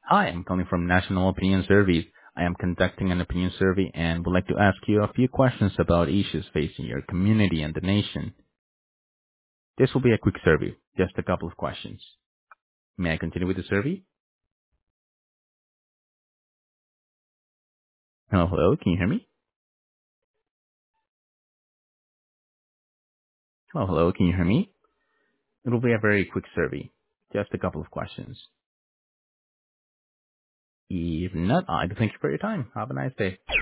Hi, I'm calling from National Opinion Surveys. I am conducting an opinion survey and would like to ask you a few questions about issues facing your community and the nation. This will be a quick survey, just a couple of questions. May I continue with the survey? Hello, can you hear me? Hello, can you hear me? It will be a very quick survey, just a couple of questions. If not, I thank you for your time. Have a nice day.